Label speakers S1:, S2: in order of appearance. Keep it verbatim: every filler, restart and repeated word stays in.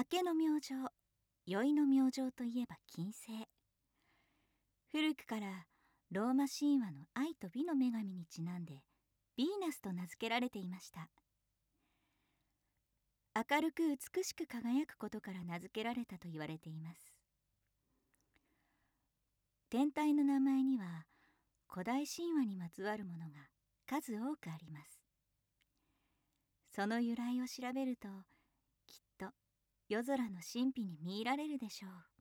S1: 明けの明星、宵の明星といえば金星。古くからローマ神話の愛と美の女神にちなんでヴィーナスと名付けられていました。明るく美しく輝くことから名付けられたと言われています。天体の名前には古代神話にまつわるものが数多くあります。その由来を調べると、きっと夜空の神秘に見入られるでしょう。